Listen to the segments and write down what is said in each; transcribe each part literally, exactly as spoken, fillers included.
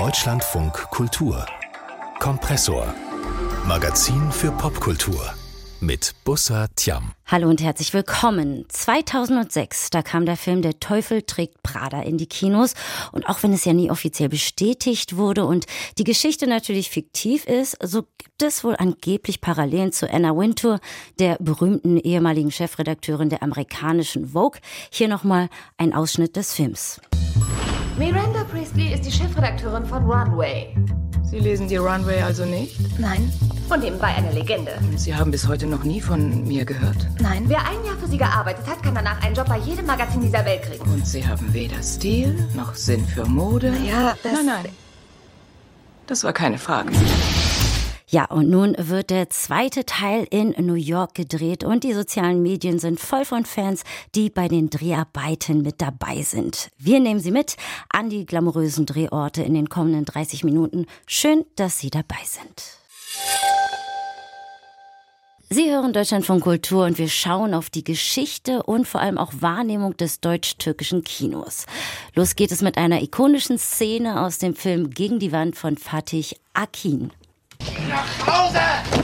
Deutschlandfunk Kultur. Kompressor. Magazin für Popkultur. Mit Bussa Tiam. Hallo und herzlich willkommen. zweitausendsechs, da kam der Film Der Teufel trägt Prada in die Kinos. Und auch wenn es ja nie offiziell bestätigt wurde und die Geschichte natürlich fiktiv ist, so gibt es wohl angeblich Parallelen zu Anna Wintour, der berühmten ehemaligen Chefredakteurin der amerikanischen Vogue. Hier nochmal ein Ausschnitt des Films. Miranda Priestley ist die Chefredakteurin von Runway. Sie lesen die Runway also nicht? Nein. Und nebenbei eine Legende. Sie haben bis heute noch nie von mir gehört? Nein. Wer ein Jahr für sie gearbeitet hat, kann danach einen Job bei jedem Magazin dieser Welt kriegen. Und Sie haben weder Stil noch Sinn für Mode? Ja, das... Nein, nein. Das war keine Frage. Ja, und nun wird der zweite Teil in New York gedreht und die sozialen Medien sind voll von Fans, die bei den Dreharbeiten mit dabei sind. Wir nehmen Sie mit an die glamourösen Drehorte in den kommenden dreißig Minuten. Schön, dass Sie dabei sind. Sie hören Deutschlandfunk Kultur und wir schauen auf die Geschichte und vor allem auch Wahrnehmung des deutsch-türkischen Kinos. Los geht es mit einer ikonischen Szene aus dem Film Gegen die Wand von Fatih Akin. Nach Hause!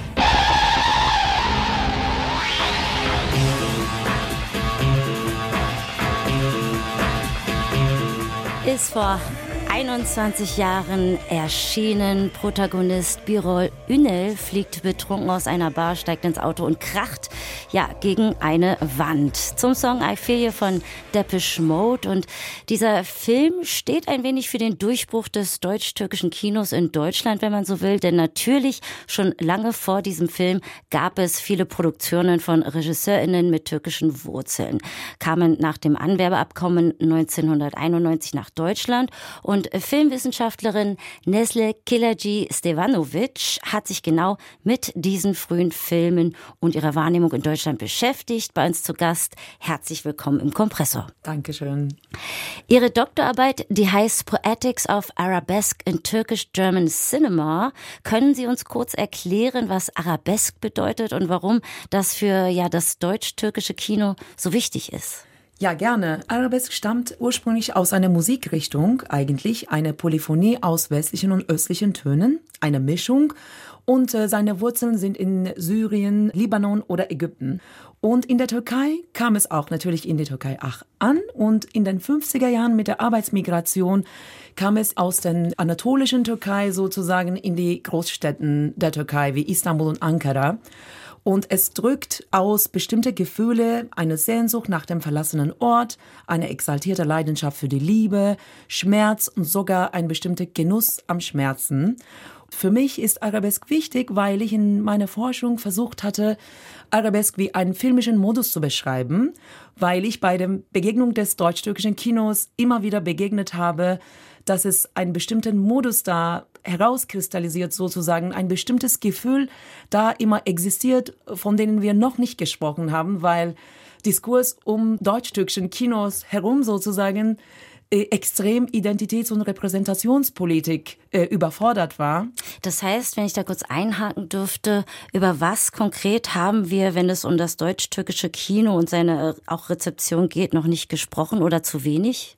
Ist vor einundzwanzig Jahren erschienen. Protagonist Birol Ünel fliegt betrunken aus einer Bar, steigt ins Auto und kracht ja gegen eine Wand. Zum Song I Feel You von Depeche Mode. Und dieser Film steht ein wenig für den Durchbruch des deutsch-türkischen Kinos in Deutschland, wenn man so will. Denn natürlich schon lange vor diesem Film gab es viele Produktionen von RegisseurInnen mit türkischen Wurzeln. Kamen nach dem Anwerbeabkommen neunzehnhunderteinundneunzig nach Deutschland und Und Filmwissenschaftlerin Nesle Kilaci-Stevanovic hat sich genau mit diesen frühen Filmen und ihrer Wahrnehmung in Deutschland beschäftigt. Bei uns zu Gast. Herzlich willkommen im Kompressor. Dankeschön. Ihre Doktorarbeit, die heißt Poetics of Arabesque in Turkish-German Cinema. Können Sie uns kurz erklären, was Arabesque bedeutet und warum das für ja das deutsch-türkische Kino so wichtig ist? Ja, gerne. Arabesque stammt ursprünglich aus einer Musikrichtung, eigentlich eine Polyphonie aus westlichen und östlichen Tönen, eine Mischung. Und äh, seine Wurzeln sind in Syrien, Libanon oder Ägypten. Und in der Türkei kam es auch natürlich in der Türkei auch an. Und in den fünfziger Jahren mit der Arbeitsmigration kam es aus der anatolischen Türkei sozusagen in die Großstädten der Türkei wie Istanbul und Ankara. Und es drückt aus bestimmte Gefühle, eine Sehnsucht nach dem verlassenen Ort, eine exaltierte Leidenschaft für die Liebe, Schmerz und sogar ein bestimmter Genuss am Schmerzen. Für mich ist Arabesque wichtig, weil ich in meiner Forschung versucht hatte, Arabesque wie einen filmischen Modus zu beschreiben, weil ich bei der Begegnung des deutsch-türkischen Kinos immer wieder begegnet habe, dass es einen bestimmten Modus da herauskristallisiert, sozusagen ein bestimmtes Gefühl da immer existiert, von denen wir noch nicht gesprochen haben, weil Diskurs um deutsch-türkischen Kinos herum sozusagen äh, extrem Identitäts- und Repräsentationspolitik äh, überfordert war. Das heißt, wenn ich da kurz einhaken dürfte, über was konkret haben wir, wenn es um das deutsch-türkische Kino und seine äh, auch Rezeption geht, noch nicht gesprochen oder zu wenig?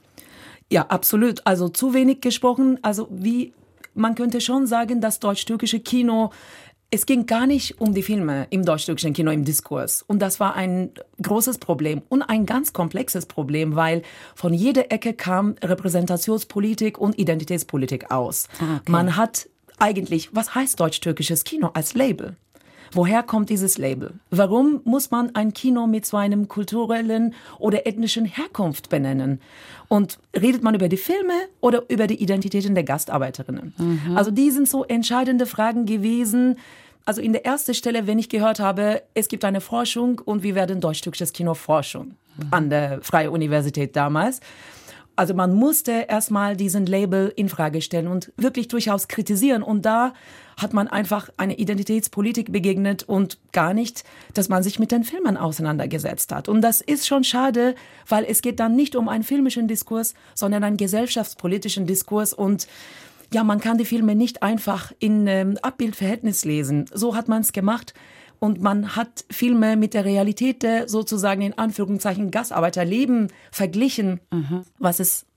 Ja, absolut. Also zu wenig gesprochen. Also wie man könnte schon sagen, das deutsch-türkische Kino, es ging gar nicht um die Filme im deutsch-türkischen Kino im Diskurs. Und das war ein großes Problem und ein ganz komplexes Problem, weil von jeder Ecke kam Repräsentationspolitik und Identitätspolitik aus. Ah, okay. Man hat eigentlich, was heißt deutsch-türkisches Kino als Label? Woher kommt dieses Label? Warum muss man ein Kino mit so einem kulturellen oder ethnischen Herkunft benennen? Und redet man über die Filme oder über die Identitäten der Gastarbeiterinnen? Mhm. Also die sind so entscheidende Fragen gewesen. Also in der ersten Stelle, wenn ich gehört habe, es gibt eine Forschung und wir werden deutsch-türkisches Kino forschen mhm. an der Freien Universität damals. Also man musste erstmal diesen Label in Frage stellen und wirklich durchaus kritisieren. Und da hat man einfach eine Identitätspolitik begegnet und gar nicht, dass man sich mit den Filmen auseinandergesetzt hat. Und das ist schon schade, weil es geht dann nicht um einen filmischen Diskurs, sondern einen gesellschaftspolitischen Diskurs. Und ja, man kann die Filme nicht einfach in ähm, Abbildverhältnis lesen. So hat man es gemacht. Und man hat Filme mit der Realität der sozusagen in Anführungszeichen Gastarbeiterleben verglichen, mhm. was es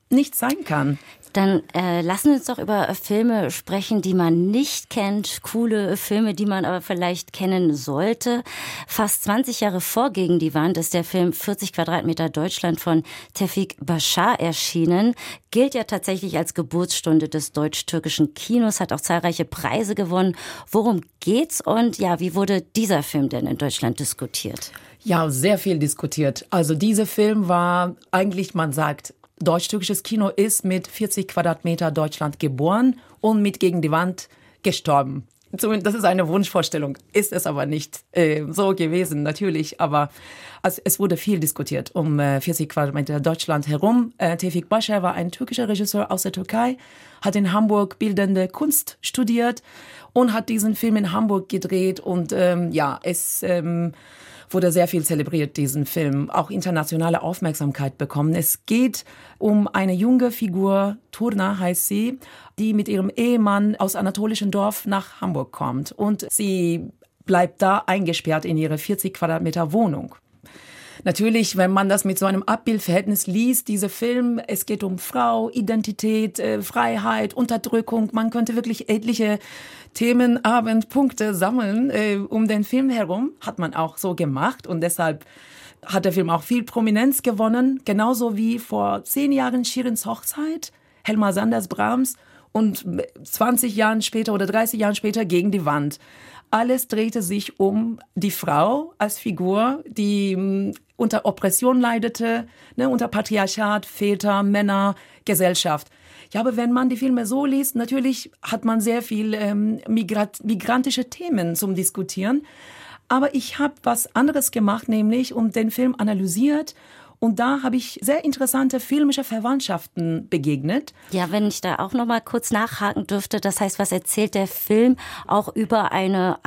nicht sein kann. Dann äh, lassen wir uns doch über Filme sprechen, die man nicht kennt. Coole Filme, die man aber vielleicht kennen sollte. Fast zwanzig Jahre vor Gegen die Wand ist der Film vierzig Quadratmeter Deutschland von Tevfik Bashar erschienen. Gilt ja tatsächlich als Geburtsstunde des deutsch-türkischen Kinos, hat auch zahlreiche Preise gewonnen. Worum geht's und ja, wie wurde dieser Film denn in Deutschland diskutiert? Ja, sehr viel diskutiert. Also dieser Film war eigentlich, man sagt, deutsch-türkisches Kino ist mit vierzig Quadratmeter Deutschland geboren und mit Gegen die Wand gestorben. Das ist eine Wunschvorstellung, ist es aber nicht äh, so gewesen, natürlich. Aber also es wurde viel diskutiert um äh, vierzig Quadratmeter Deutschland herum. Äh, Tevfik Bashar war ein türkischer Regisseur aus der Türkei, hat in Hamburg bildende Kunst studiert und hat diesen Film in Hamburg gedreht. Und ähm, ja, es ähm, wurde sehr viel zelebriert, diesen Film, auch internationale Aufmerksamkeit bekommen. Es geht um eine junge Figur, Turna heißt sie, die mit ihrem Ehemann aus anatolischen Dorf nach Hamburg kommt. Und sie bleibt da eingesperrt in ihre vierzig Quadratmeter Wohnung. Natürlich, wenn man das mit so einem Abbildverhältnis liest, dieser Film, es geht um Frau, Identität, äh, Freiheit, Unterdrückung. Man könnte wirklich etliche Themenabendpunkte sammeln äh, um den Film herum. Hat man auch so gemacht und deshalb hat der Film auch viel Prominenz gewonnen. Genauso wie vor zehn Jahren Schirins Hochzeit, Helma Sanders Brahms und zwanzig Jahren später oder dreißig Jahren später Gegen die Wand. Alles drehte sich um die Frau als Figur, die mh, unter Oppression leidete, ne, unter Patriarchat, Väter, Männer, Gesellschaft. Ja, aber wenn man die Filme so liest, natürlich hat man sehr viel ähm, migrat- migrantische Themen zum Diskutieren. Aber ich habe was anderes gemacht, nämlich und den Film analysiert. Und da habe ich sehr interessante filmische Verwandtschaften begegnet. Ja, wenn ich da auch noch mal kurz nachhaken dürfte, das heißt, was erzählt der Film auch über eine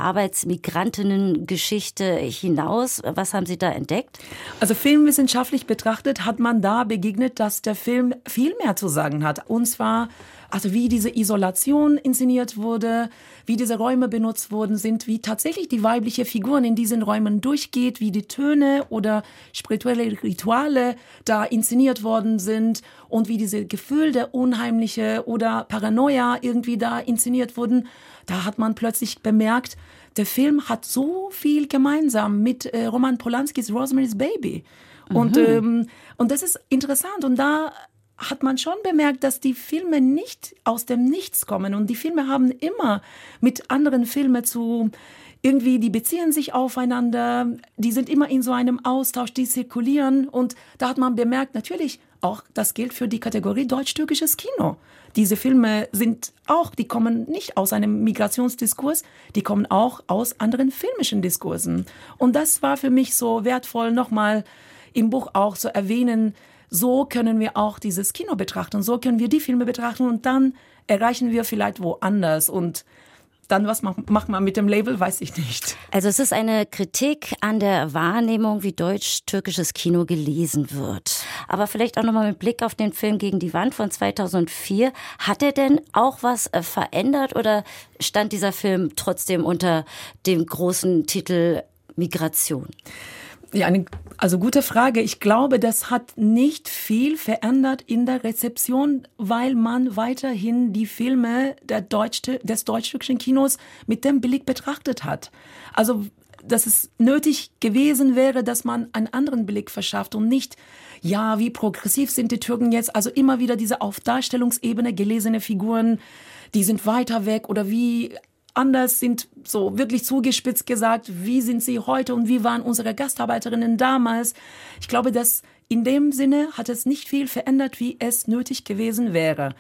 Arbeitsmigrantinnen-Geschichte hinaus? Was haben Sie da entdeckt? Also filmwissenschaftlich betrachtet hat man da begegnet, dass der Film viel mehr zu sagen hat. Und zwar, also wie diese Isolation inszeniert wurde, wie diese Räume benutzt worden sind, wie tatsächlich die weibliche Figur in diesen Räumen durchgeht, wie die Töne oder spirituelle Rituale da inszeniert worden sind und wie diese Gefühl der Unheimliche oder Paranoia irgendwie da inszeniert wurden. Da hat man plötzlich bemerkt, der Film hat so viel gemeinsam mit äh, Roman Polanskis Rosemary's Baby. Mhm. Und, ähm, und das ist interessant und da hat man schon bemerkt, dass die Filme nicht aus dem Nichts kommen. Und die Filme haben immer mit anderen Filmen zu, irgendwie, die beziehen sich aufeinander, die sind immer in so einem Austausch, die zirkulieren. Und da hat man bemerkt, natürlich, auch das gilt für die Kategorie deutsch-türkisches Kino. Diese Filme sind auch, die kommen nicht aus einem Migrationsdiskurs, die kommen auch aus anderen filmischen Diskursen. Und das war für mich so wertvoll, nochmal im Buch auch zu erwähnen, so können wir auch dieses Kino betrachten, so können wir die Filme betrachten und dann erreichen wir vielleicht woanders und dann, was macht man mit dem Label, weiß ich nicht. Also es ist eine Kritik an der Wahrnehmung, wie deutsch-türkisches Kino gelesen wird. Aber vielleicht auch nochmal mit Blick auf den Film Gegen die Wand von zweitausendvier. Hat er denn auch was verändert oder stand dieser Film trotzdem unter dem großen Titel Migration? Ja, eine, also gute Frage. Ich glaube, das hat nicht viel verändert in der Rezeption, weil man weiterhin die Filme der Deutsch, des deutsch-türkischen Kinos mit dem Blick betrachtet hat. Also, dass es nötig gewesen wäre, dass man einen anderen Blick verschafft und nicht, ja, wie progressiv sind die Türken jetzt? Also immer wieder diese auf Darstellungsebene gelesene Figuren, die sind weiter weg oder wie anders sind, so wirklich zugespitzt gesagt, wie sind sie heute und wie waren unsere Gastarbeiterinnen damals. Ich glaube, dass in dem Sinne hat es nicht viel verändert, wie es nötig gewesen wäre.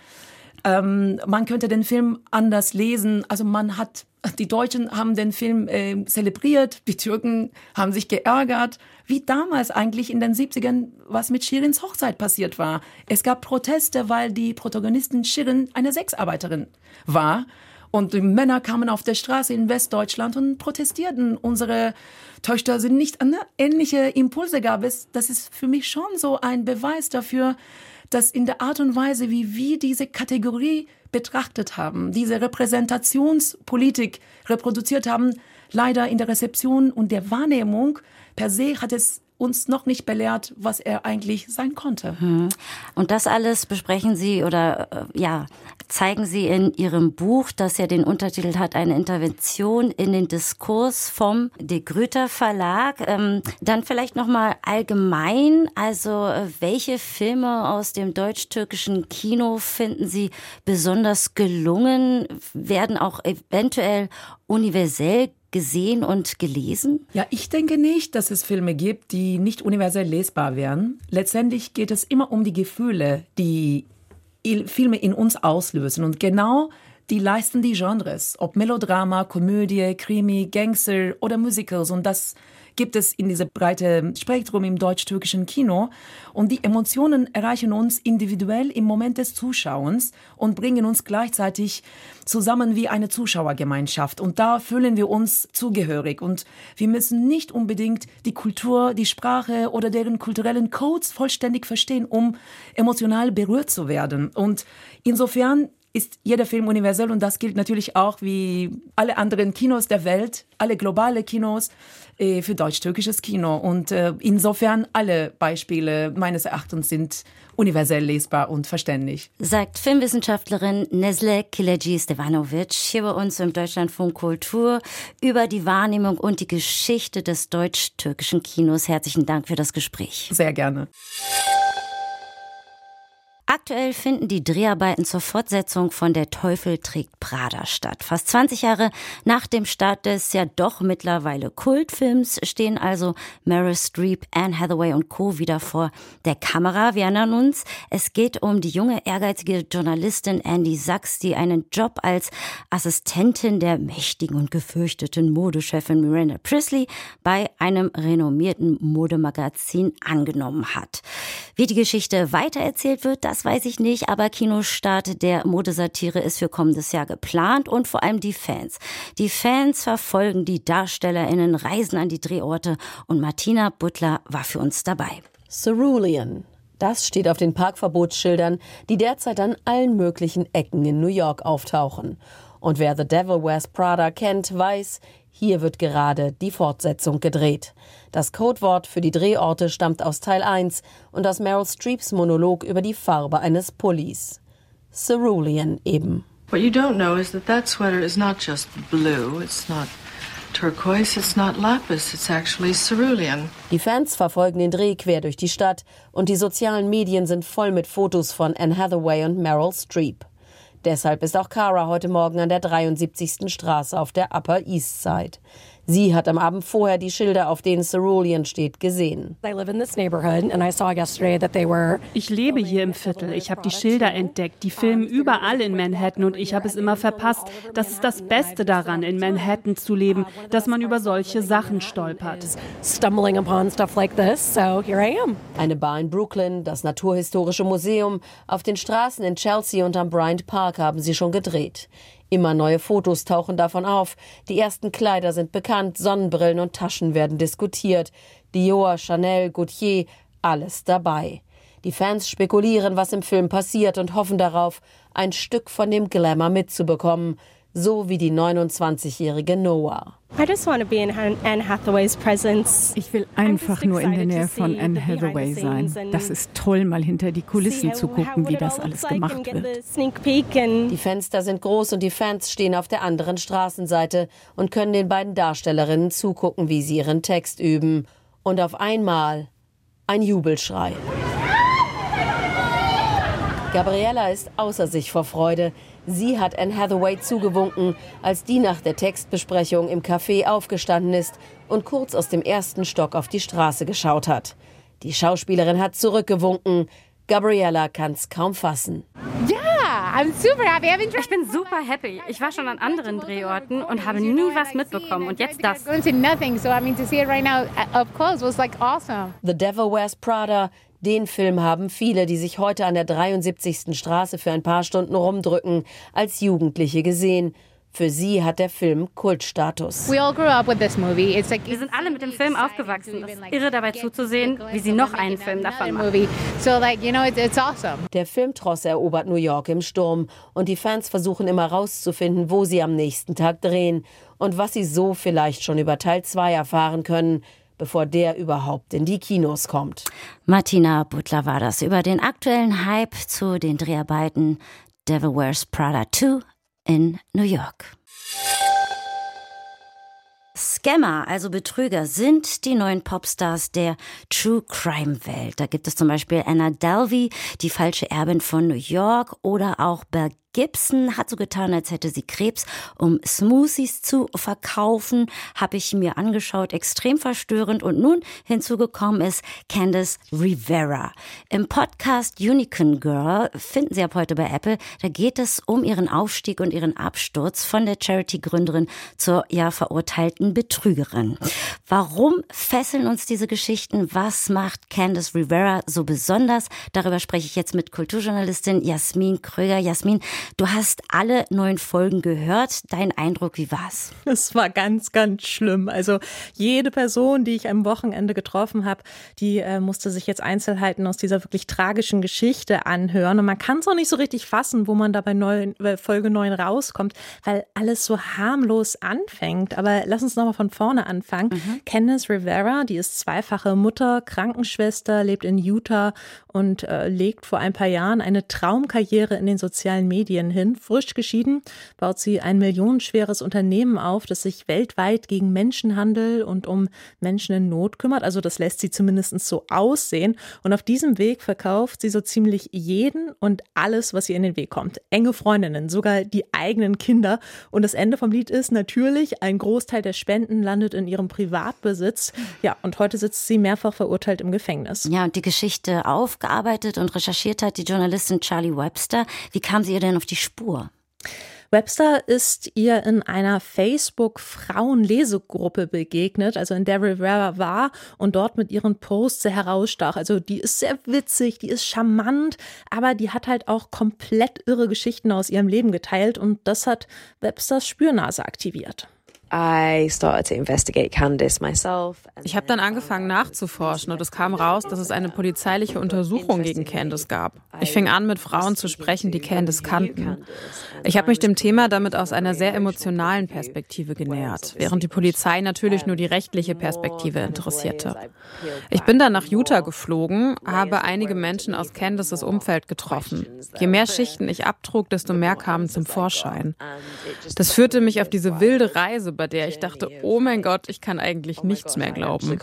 Ähm, man könnte den Film anders lesen. Also man hat, die Deutschen haben den Film äh, zelebriert, die Türken haben sich geärgert, wie damals eigentlich in den siebzigern, was mit Schirins Hochzeit passiert war. Es gab Proteste, weil die Protagonistin Shirin eine Sexarbeiterin war. Und die Männer kamen auf der Straße in Westdeutschland und protestierten. Unsere Töchter sind nicht an ähnliche Impulse gab es. Das ist für mich schon so ein Beweis dafür, dass in der Art und Weise, wie wir diese Kategorie betrachtet haben, diese Repräsentationspolitik reproduziert haben, leider in der Rezeption und der Wahrnehmung per se hat es uns noch nicht belehrt, was er eigentlich sein konnte. Und das alles besprechen Sie oder äh, ja, zeigen Sie in Ihrem Buch, das ja den Untertitel hat, eine Intervention in den Diskurs vom De Gruyter Verlag. Ähm, dann vielleicht nochmal allgemein, also äh, welche Filme aus dem deutsch-türkischen Kino finden Sie besonders gelungen, werden auch eventuell universell gesehen und gelesen? Ja, ich denke nicht, dass es Filme gibt, die nicht universell lesbar wären. Letztendlich geht es immer um die Gefühle, die Filme in uns auslösen. Und genau die leisten die Genres, ob Melodrama, Komödie, Krimi, Gangster oder Musicals. Und das gibt es in diesem breiten Spektrum im deutsch-türkischen Kino. Und die Emotionen erreichen uns individuell im Moment des Zuschauens und bringen uns gleichzeitig zusammen wie eine Zuschauergemeinschaft. Und da fühlen wir uns zugehörig. Und wir müssen nicht unbedingt die Kultur, die Sprache oder deren kulturellen Codes vollständig verstehen, um emotional berührt zu werden. Und insofern ist jeder Film universell und das gilt natürlich auch wie alle anderen Kinos der Welt, alle globale Kinos äh, für deutsch-türkisches Kino. Und äh, insofern alle Beispiele meines Erachtens sind universell lesbar und verständlich. Sagt Filmwissenschaftlerin Nesle Kileci-Stevanovic hier bei uns im Deutschlandfunk Kultur über die Wahrnehmung und die Geschichte des deutsch-türkischen Kinos. Herzlichen Dank für das Gespräch. Sehr gerne. Aktuell finden die Dreharbeiten zur Fortsetzung von Der Teufel trägt Prada statt. Fast zwanzig Jahre nach dem Start des ja doch mittlerweile Kultfilms stehen also Meryl Streep, Anne Hathaway und Co. wieder vor der Kamera. Wir erinnern uns, es geht um die junge, ehrgeizige Journalistin Andy Sachs, die einen Job als Assistentin der mächtigen und gefürchteten Modechefin Miranda Priestly bei einem renommierten Modemagazin angenommen hat. Wie die Geschichte weitererzählt wird, das weiß ich nicht, aber Kinostart der Modesatire ist für kommendes Jahr geplant und vor allem die Fans. Die Fans verfolgen die DarstellerInnen, reisen an die Drehorte und Martina Butler war für uns dabei. Cerulean. Das steht auf den Parkverbotsschildern, die derzeit an allen möglichen Ecken in New York auftauchen. Und wer The Devil Wears Prada kennt, weiß, hier wird gerade die Fortsetzung gedreht. Das Codewort für die Drehorte stammt aus Teil eins und aus Meryl Streeps Monolog über die Farbe eines Pullis. Cerulean eben. What you don't know is that that sweater is not just blue, it's not turquoise, it's not lapis, it's actually cerulean. Die Fans verfolgen den Dreh quer durch die Stadt und die sozialen Medien sind voll mit Fotos von Anne Hathaway und Meryl Streep. Deshalb ist auch Cara heute Morgen an der dreiundsiebzigsten Straße auf der Upper East Side. Sie hat am Abend vorher die Schilder, auf denen Cerulean steht, gesehen. Ich lebe hier im Viertel. Ich habe die Schilder entdeckt. Die filmen überall in Manhattan und ich habe es immer verpasst. Das ist das Beste daran, in Manhattan zu leben, dass man über solche Sachen stolpert. Eine Bar in Brooklyn, das Naturhistorische Museum, auf den Straßen in Chelsea und am Bryant Park haben sie schon gedreht. Immer neue Fotos tauchen davon auf. Die ersten Kleider sind bekannt, Sonnenbrillen und Taschen werden diskutiert. Dior, Chanel, Gaultier, alles dabei. Die Fans spekulieren, was im Film passiert und hoffen darauf, ein Stück von dem Glamour mitzubekommen. So wie die neunundzwanzigjährige Noah. Ich will einfach nur in der Nähe von Anne Hathaway sein. Das ist toll, mal hinter die Kulissen zu gucken, wie das alles gemacht wird. Die Fenster sind groß und die Fans stehen auf der anderen Straßenseite und können den beiden Darstellerinnen zugucken, wie sie ihren Text üben. Und auf einmal ein Jubelschrei. Gabriella ist außer sich vor Freude. Sie hat Anne Hathaway zugewunken, als die nach der Textbesprechung im Café aufgestanden ist und kurz aus dem ersten Stock auf die Straße geschaut hat. Die Schauspielerin hat zurückgewunken. Gabriella kann's kaum fassen. Ich bin super happy. Ich war schon an anderen Drehorten und habe nie was mitbekommen. Und jetzt das. The Devil Wears Prada. Den Film haben viele, die sich heute an der dreiundsiebzigsten Straße für ein paar Stunden rumdrücken, als Jugendliche gesehen. Für sie hat der Film Kultstatus. Wir sind alle mit dem Film aufgewachsen. Es ist irre dabei zuzusehen, wie sie noch einen Film davon machen. Der Filmtross erobert New York im Sturm und die Fans versuchen immer rauszufinden, wo sie am nächsten Tag drehen und was sie so vielleicht schon über Teil zwei erfahren können. bevor der überhaupt in die Kinos kommt. Martina Butler war das über den aktuellen Hype zu den Dreharbeiten Devil Wears Prada zwei in New York. Scammer, also Betrüger, sind die neuen Popstars der True-Crime-Welt. Da gibt es zum Beispiel Anna Delvey, die falsche Erbin von New York, oder auch Belle Gibson hat so getan, als hätte sie Krebs, um Smoothies zu verkaufen. Habe ich mir angeschaut, extrem verstörend. Und nun hinzugekommen ist Candice Rivera. Im Podcast Unicorn Girl, finden Sie ab heute bei Apple, da geht es um ihren Aufstieg und ihren Absturz von der Charity-Gründerin zur ja verurteilten Betrügerin. Warum fesseln uns diese Geschichten? Was macht Candice Rivera so besonders? Darüber spreche ich jetzt mit Kulturjournalistin Jasmin Kröger. Jasmin, du hast alle neun Folgen gehört. Dein Eindruck, wie war's? Es war ganz, ganz schlimm. Also jede Person, die ich am Wochenende getroffen habe, die äh, musste sich jetzt Einzelheiten aus dieser wirklich tragischen Geschichte anhören. Und man kann es auch nicht so richtig fassen, wo man da bei neun, äh, Folge neun rauskommt, weil alles so harmlos anfängt. Aber lass uns nochmal von vorne anfangen. Mhm. Candice Rivera, die ist zweifache Mutter, Krankenschwester, lebt in Utah und äh, legt vor ein paar Jahren eine Traumkarriere in den sozialen Medien hin. Frisch geschieden baut sie ein millionenschweres Unternehmen auf, das sich weltweit gegen Menschenhandel und um Menschen in Not kümmert. Also das lässt sie zumindest so aussehen. Und auf diesem Weg verkauft sie so ziemlich jeden und alles, was ihr in den Weg kommt. Enge Freundinnen, sogar die eigenen Kinder. Und das Ende vom Lied ist natürlich, ein Großteil der Spenden landet in ihrem Privatbesitz. Ja, und heute sitzt sie mehrfach verurteilt im Gefängnis. Ja, und die Geschichte aufgearbeitet und recherchiert hat die Journalistin Charlie Webster. Wie kam sie ihr denn auf die Spur? Webster ist ihr in einer Facebook-Frauen-Lesegruppe begegnet, also in der Rivera war und dort mit ihren Posts sehr herausstach. Also die ist sehr witzig, die ist charmant, aber die hat halt auch komplett irre Geschichten aus ihrem Leben geteilt und das hat Websters Spürnase aktiviert. Ich habe dann angefangen nachzuforschen und es kam raus, dass es eine polizeiliche Untersuchung gegen Candice gab. Ich fing an, mit Frauen zu sprechen, die Candice kannten. Ich habe mich dem Thema damit aus einer sehr emotionalen Perspektive genähert, während die Polizei natürlich nur die rechtliche Perspektive interessierte. Ich bin dann nach Utah geflogen, habe einige Menschen aus Candices Umfeld getroffen. Je mehr Schichten ich abtrug, desto mehr kamen zum Vorschein. Das führte mich auf diese wilde Reise, bei der ich dachte, oh mein Gott, ich kann eigentlich nichts mehr glauben.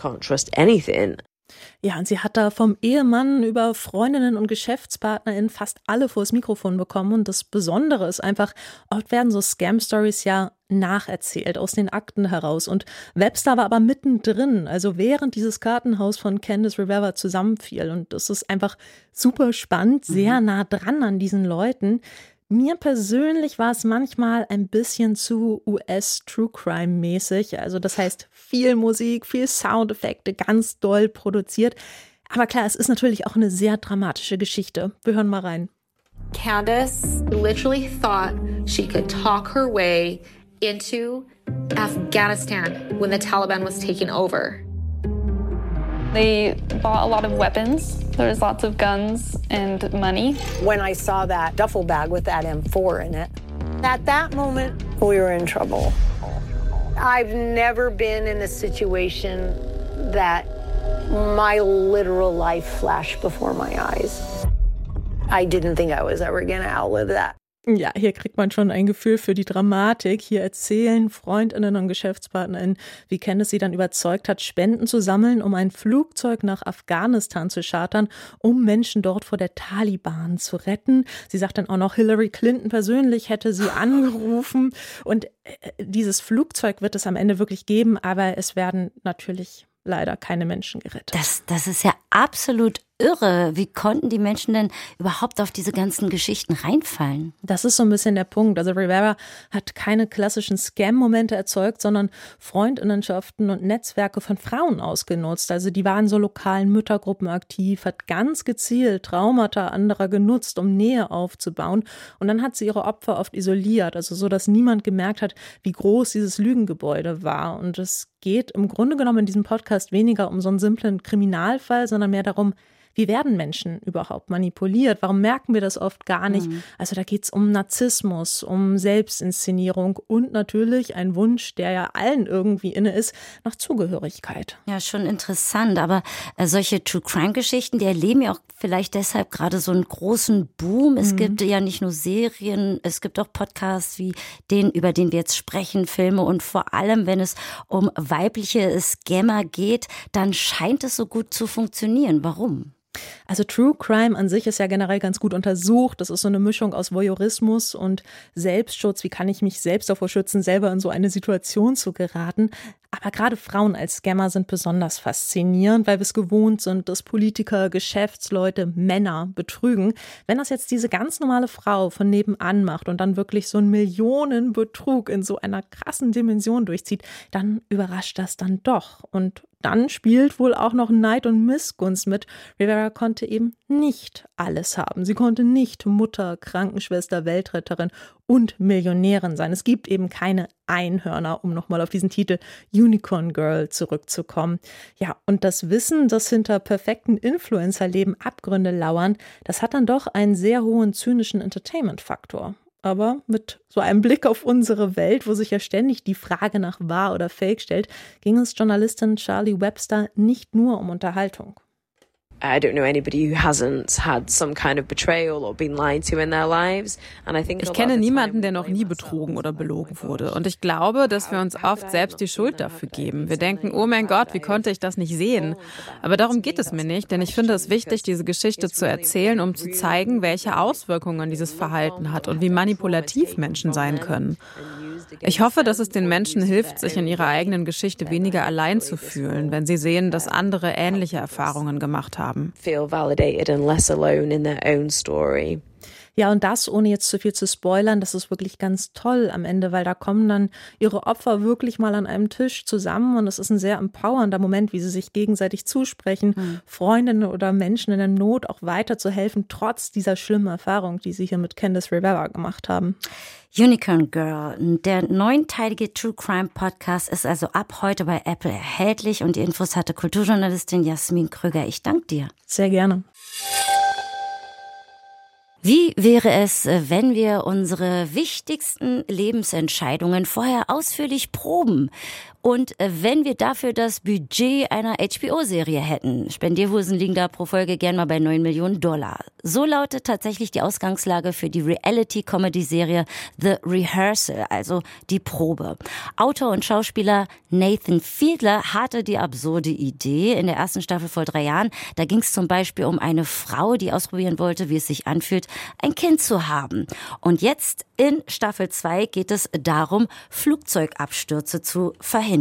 Ja, und sie hat da vom Ehemann über Freundinnen und GeschäftspartnerInnen fast alle vors Mikrofon bekommen. Und das Besondere ist einfach, oft werden so Scam-Stories ja nacherzählt, aus den Akten heraus. Und Webster war aber mittendrin, also während dieses Kartenhaus von Candice Rivera zusammenfiel. Und das ist einfach super spannend, sehr nah dran an diesen Leuten. Mir persönlich war es manchmal ein bisschen zu U S-True-Crime-mäßig. Also das heißt viel Musik, viel Soundeffekte, ganz doll produziert. Aber klar, es ist natürlich auch eine sehr dramatische Geschichte. Wir hören mal rein. Candice literally thought she could talk her way into Afghanistan when the Taliban was taking over. They bought a lot of weapons. There was lots of guns and money. When I saw that duffel bag with that M four in it, at that moment, we were in trouble. I've never been in a situation that my literal life flashed before my eyes. I didn't think I was ever going to outlive that. Ja, hier kriegt man schon ein Gefühl für die Dramatik. Hier erzählen Freundinnen und GeschäftspartnerInnen, wie Candice sie dann überzeugt hat, Spenden zu sammeln, um ein Flugzeug nach Afghanistan zu chartern, um Menschen dort vor der Taliban zu retten. Sie sagt dann auch noch, Hillary Clinton persönlich hätte sie angerufen. Und dieses Flugzeug wird es am Ende wirklich geben, aber es werden natürlich leider keine Menschen gerettet. Das, das ist ja absolut irre. Wie konnten die Menschen denn überhaupt auf diese ganzen Geschichten reinfallen? Das ist so ein bisschen der Punkt. Also Rivera hat keine klassischen Scam-Momente erzeugt, sondern Freundinnenschaften und Netzwerke von Frauen ausgenutzt. Also die waren so lokalen Müttergruppen aktiv, hat ganz gezielt Traumata anderer genutzt, um Nähe aufzubauen. Und dann hat sie ihre Opfer oft isoliert, also so, dass niemand gemerkt hat, wie groß dieses Lügengebäude war. Und es geht im Grunde genommen in diesem Podcast weniger um so einen simplen Kriminalfall, sondern mehr darum, wie werden Menschen überhaupt manipuliert? Warum merken wir das oft gar nicht? Mhm. Also da geht es um Narzissmus, um Selbstinszenierung und natürlich ein Wunsch, der ja allen irgendwie inne ist, nach Zugehörigkeit. Ja, schon interessant, aber äh, solche True-Crime-Geschichten, die erleben ja auch vielleicht deshalb gerade so einen großen Boom. Es mhm. gibt ja nicht nur Serien, es gibt auch Podcasts wie den, über den wir jetzt sprechen, Filme und vor allem, wenn es um weibliche Scammer geht, dann scheint es so gut zu funktionieren. Warum? Also True Crime an sich ist ja generell ganz gut untersucht. Das ist so eine Mischung aus Voyeurismus und Selbstschutz. Wie kann ich mich selbst davor schützen, selber in so eine Situation zu geraten? Aber gerade Frauen als Scammer sind besonders faszinierend, weil wir es gewohnt sind, dass Politiker, Geschäftsleute, Männer betrügen. Wenn das jetzt diese ganz normale Frau von nebenan macht und dann wirklich so einen Millionenbetrug in so einer krassen Dimension durchzieht, dann überrascht das dann doch. Und dann spielt wohl auch noch Neid und Missgunst mit. Rivera konnte eben nicht alles haben. Sie konnte nicht Mutter, Krankenschwester, Weltretterin und Millionärin sein. Es gibt eben keine Einhörner, um nochmal auf diesen Titel Unicorn Girl zurückzukommen. Ja, und das Wissen, dass hinter perfekten Influencer-Leben Abgründe lauern, das hat dann doch einen sehr hohen zynischen Entertainment-Faktor. Aber mit so einem Blick auf unsere Welt, wo sich ja ständig die Frage nach wahr oder fake stellt, ging es Journalistin Charlie Webster nicht nur um Unterhaltung. I don't know anybody who hasn't had some kind of betrayal or been lied to in their lives. And I think ich kenne niemanden, der noch nie betrogen oder belogen wurde. Und ich glaube, dass wir uns oft selbst die Schuld dafür geben. Wir denken, oh mein Gott, wie konnte ich das nicht sehen? Aber darum geht es mir nicht, denn ich finde es wichtig, diese Geschichte zu erzählen, um zu zeigen, welche Auswirkungen dieses Verhalten hat und wie manipulativ Menschen sein können. Ich hoffe, dass es den Menschen hilft, sich in ihrer eigenen Geschichte weniger allein zu fühlen, wenn sie sehen, dass andere ähnliche Erfahrungen gemacht haben. Feel validated and less alone in their own story. Ja, und das, ohne jetzt zu viel zu spoilern, das ist wirklich ganz toll am Ende, weil da kommen dann ihre Opfer wirklich mal an einem Tisch zusammen und es ist ein sehr empowernder Moment, wie sie sich gegenseitig zusprechen, mhm. Freundinnen oder Menschen in der Not auch weiterzuhelfen, trotz dieser schlimmen Erfahrung, die sie hier mit Candice Rivera gemacht haben. Unicorn Girl, der neunteilige True Crime Podcast ist also ab heute bei Apple erhältlich und die Infos hatte Kulturjournalistin Jasmin Krüger. Ich danke dir. Sehr gerne. Wie wäre es, wenn wir unsere wichtigsten Lebensentscheidungen vorher ausführlich proben? Und wenn wir dafür das Budget einer H B O-Serie hätten? Spendierhosen liegen da pro Folge gern mal bei neun Millionen Dollar. So lautet tatsächlich die Ausgangslage für die Reality-Comedy-Serie The Rehearsal, also die Probe. Autor und Schauspieler Nathan Fiedler hatte die absurde Idee in der ersten Staffel vor drei Jahren. Da ging es zum Beispiel um eine Frau, die ausprobieren wollte, wie es sich anfühlt, ein Kind zu haben. Und jetzt in Staffel zwei geht es darum, Flugzeugabstürze zu verhindern.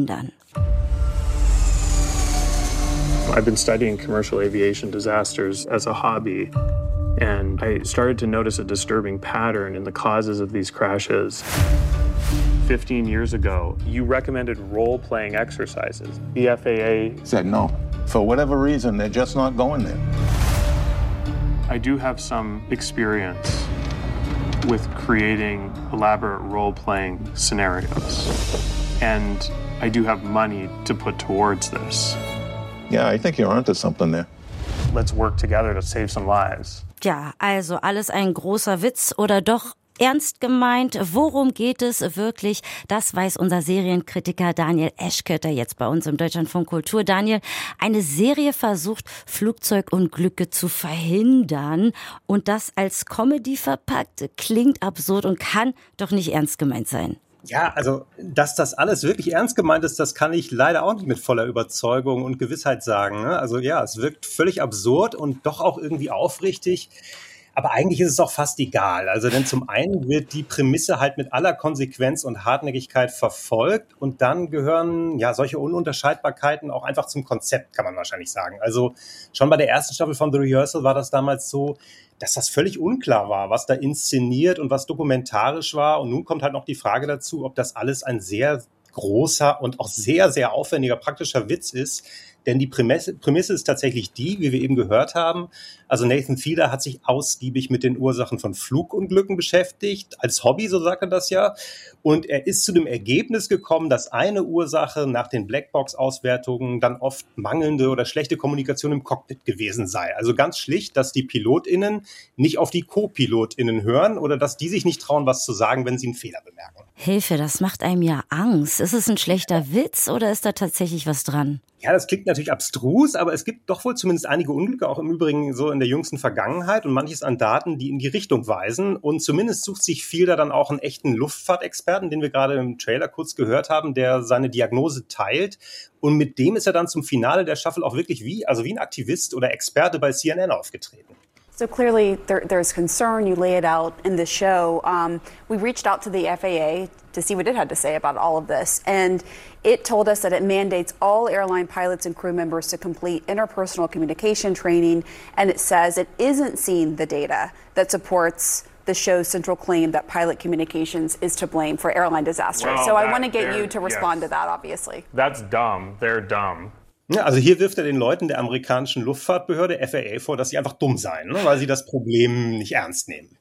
I've been studying commercial aviation disasters as a hobby, and I started to notice a disturbing pattern in the causes of these crashes. fifteen years ago, you recommended role-playing exercises. The F A A said no. For whatever reason, they're just not going there. I do have some experience with creating elaborate role-playing scenarios, and I do have money to put towards this. Yeah, I think you're onto something there. Let's work together to save some lives. Ja, also alles ein großer Witz oder doch ernst gemeint? Worum geht es wirklich? Das weiß unser Serienkritiker Daniel Eschkötter jetzt bei uns im Deutschlandfunk Kultur. Daniel, eine Serie versucht, Flugzeugunglücke zu verhindern und das als Comedy verpackt, klingt absurd und kann doch nicht ernst gemeint sein. Ja, also, dass das alles wirklich ernst gemeint ist, das kann ich leider auch nicht mit voller Überzeugung und Gewissheit sagen. Ne? Also ja, es wirkt völlig absurd und doch auch irgendwie aufrichtig. Aber eigentlich ist es auch fast egal. Also denn zum einen wird die Prämisse halt mit aller Konsequenz und Hartnäckigkeit verfolgt und dann gehören ja solche Ununterscheidbarkeiten auch einfach zum Konzept, kann man wahrscheinlich sagen. Also schon bei der ersten Staffel von The Rehearsal war das damals so, dass das völlig unklar war, was da inszeniert und was dokumentarisch war. Und nun kommt halt noch die Frage dazu, ob das alles ein sehr großer und auch sehr, sehr aufwendiger praktischer Witz ist, Denn die Prämisse, Prämisse ist tatsächlich die, wie wir eben gehört haben. Also Nathan Fielder hat sich ausgiebig mit den Ursachen von Flugunglücken beschäftigt, als Hobby, so sagt er das ja. Und er ist zu dem Ergebnis gekommen, dass eine Ursache nach den Blackbox-Auswertungen dann oft mangelnde oder schlechte Kommunikation im Cockpit gewesen sei. Also ganz schlicht, dass die PilotInnen nicht auf die Co-PilotInnen hören oder dass die sich nicht trauen, was zu sagen, wenn sie einen Fehler bemerken. Hilfe, das macht einem ja Angst. Ist es ein schlechter Witz oder ist da tatsächlich was dran? Ja, das klingt natürlich abstrus, aber es gibt doch wohl zumindest einige Unglücke, auch im Übrigen so in der jüngsten Vergangenheit und manches an Daten, die in die Richtung weisen. Und zumindest sucht sich Fielder dann auch einen echten Luftfahrtexperten, den wir gerade im Trailer kurz gehört haben, der seine Diagnose teilt. Und mit dem ist er dann zum Finale der Staffel auch wirklich wie, also wie ein Aktivist oder Experte bei C N N aufgetreten. So clearly there, there's concern, you lay it out in the show. Um, we reached out to the F A A to see what it had to say about all of this. And it told us that it mandates all airline pilots and crew members to complete interpersonal communication training. And it says it isn't seeing the data that supports the show's central claim that pilot communications is to blame for airline disasters. Well, so I that, want to get you to respond yes. to that, obviously. That's dumb. They're dumb. Ja, also hier wirft er den Leuten der amerikanischen Luftfahrtbehörde F A A vor, dass sie einfach dumm seien, ne, weil sie das Problem nicht ernst nehmen.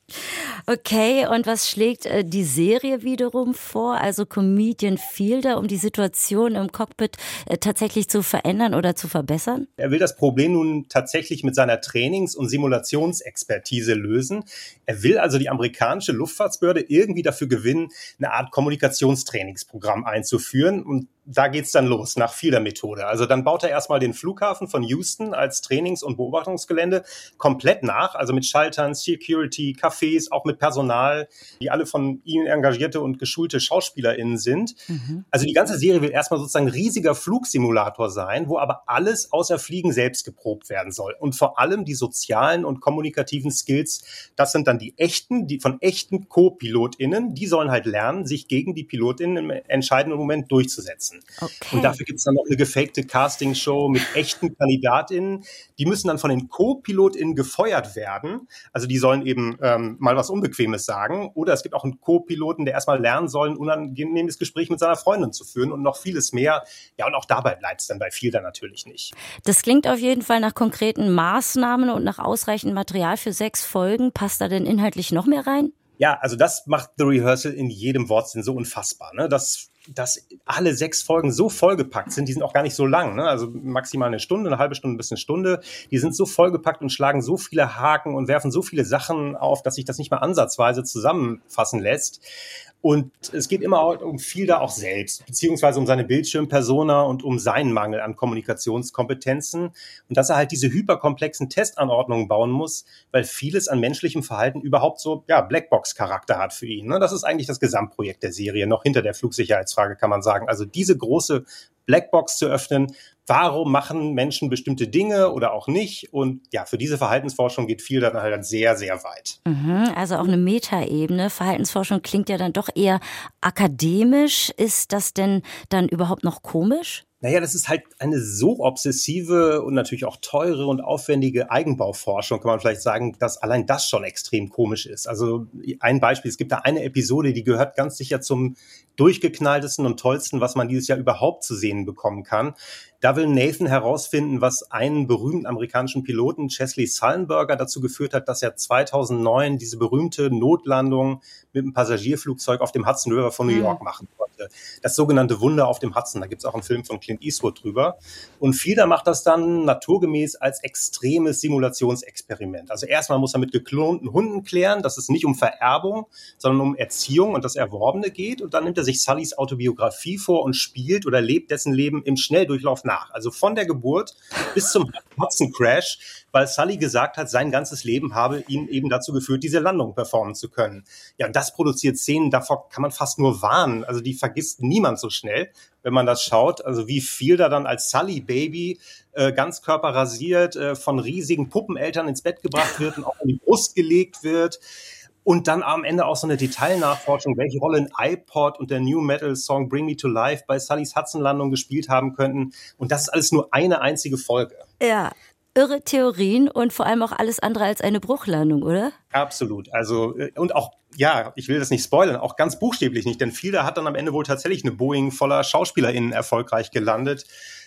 Okay, und was schlägt äh, die Serie wiederum vor, also Comedian Fielder, um die Situation im Cockpit äh, tatsächlich zu verändern oder zu verbessern? Er will das Problem nun tatsächlich mit seiner Trainings- und Simulationsexpertise lösen. Er will also die amerikanische Luftfahrtsbehörde irgendwie dafür gewinnen, eine Art Kommunikationstrainingsprogramm einzuführen. Und da geht's dann los, nach Fielder-Methode. Also dann baut er erstmal den Flughafen von Houston als Trainings- und Beobachtungsgelände komplett nach, also mit Schaltern, Security, Cafés, auch mit Personal, die alle von ihm engagierte und geschulte SchauspielerInnen sind. Mhm. Also die ganze Serie will erstmal sozusagen ein riesiger Flugsimulator sein, wo aber alles außer Fliegen selbst geprobt werden soll. Und vor allem die sozialen und kommunikativen Skills, das sind dann die echten, die von echten Co-PilotInnen, die sollen halt lernen, sich gegen die PilotInnen im entscheidenden Moment durchzusetzen. Okay. Und dafür gibt es dann noch eine gefakte Castingshow mit echten KandidatInnen. Die müssen dann von den Co-PilotInnen gefeuert werden. Also die sollen eben ähm, mal was Unbequemes sagen. Oder es gibt auch einen Co-Piloten, der erstmal lernen soll, ein unangenehmes Gespräch mit seiner Freundin zu führen und noch vieles mehr. Ja, und auch dabei bleibt es dann bei Fielder natürlich nicht. Das klingt auf jeden Fall nach konkreten Maßnahmen und nach ausreichend Material für sechs Folgen. Passt da denn inhaltlich noch mehr rein? Ja, also das macht The Rehearsal in jedem Wortsinn so unfassbar, ne? Das dass alle sechs Folgen so vollgepackt sind, die sind auch gar nicht so lang, ne? Also maximal eine Stunde, eine halbe Stunde bis eine Stunde. Die sind so vollgepackt und schlagen so viele Haken und werfen so viele Sachen auf, dass sich das nicht mal ansatzweise zusammenfassen lässt. Und es geht immer um Fielder auch selbst, beziehungsweise um seine Bildschirmpersona und um seinen Mangel an Kommunikationskompetenzen. Und dass er halt diese hyperkomplexen Testanordnungen bauen muss, weil vieles an menschlichem Verhalten überhaupt so, ja, Blackbox-Charakter hat für ihn. Das ist eigentlich das Gesamtprojekt der Serie, noch hinter der Flugsicherheitsfrage kann man sagen. Also diese große Blackbox zu öffnen, warum machen Menschen bestimmte Dinge oder auch nicht? Und ja, für diese Verhaltensforschung geht viel dann halt sehr, sehr weit. Mhm, also auch eine Metaebene. Verhaltensforschung klingt ja dann doch eher akademisch. Ist das denn dann überhaupt noch komisch? Naja, das ist halt eine so obsessive und natürlich auch teure und aufwendige Eigenbauforschung, kann man vielleicht sagen, dass allein das schon extrem komisch ist. Also ein Beispiel, es gibt da eine Episode, die gehört ganz sicher zum durchgeknalltesten und tollsten, was man dieses Jahr überhaupt zu sehen bekommen kann. Da will Nathan herausfinden, was einen berühmten amerikanischen Piloten, Chesley Sullenberger, dazu geführt hat, dass er zweitausendneun diese berühmte Notlandung mit einem Passagierflugzeug auf dem Hudson River von New York machen konnte. Das sogenannte Wunder auf dem Hudson, da gibt es auch einen Film von Clint Eastwood drüber. Und Fielder macht das dann naturgemäß als extremes Simulationsexperiment. Also erstmal muss er mit geklonten Hunden klären, dass es nicht um Vererbung, sondern um Erziehung und das Erworbene geht. Und dann nimmt er sich Sullys Autobiografie vor und spielt oder lebt dessen Leben im Schnelldurchlauf nach. Also von der Geburt bis zum Hudson-Crash, weil Sully gesagt hat, sein ganzes Leben habe ihn eben dazu geführt, diese Landung performen zu können. Ja, und das produziert Szenen, davor kann man fast nur warnen. Also die vergisst niemand so schnell, wenn man das schaut. Also wie viel da dann als Sully-Baby äh, ganzkörperrasiert äh, von riesigen Puppeneltern ins Bett gebracht wird und auch in die Brust gelegt wird. Und dann am Ende auch so eine Detailnachforschung, welche Rolle ein iPod und der New Metal Song Bring Me to Life bei Sullys Hudson-Landung gespielt haben könnten. Und das ist alles nur eine einzige Folge. Ja, irre Theorien und vor allem auch alles andere als eine Bruchlandung, oder? Absolut. Also, und auch, ja, ich will das nicht spoilern, auch ganz buchstäblich nicht, denn Fielder hat dann am Ende wohl tatsächlich eine Boeing voller SchauspielerInnen erfolgreich gelandet.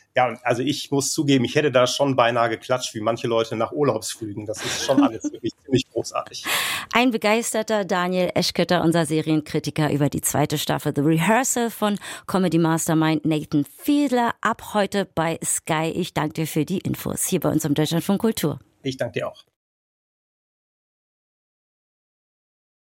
Ja, also ich muss zugeben, ich hätte da schon beinahe geklatscht, wie manche Leute nach Urlaubsflügen. Das ist schon alles wirklich ziemlich großartig. Ein begeisterter Daniel Eschkötter, unser Serienkritiker, über die zweite Staffel The Rehearsal von Comedy Mastermind Nathan Fiedler, ab heute bei Sky. Ich danke dir für die Infos hier bei uns im Deutschlandfunk Kultur. Ich danke dir auch.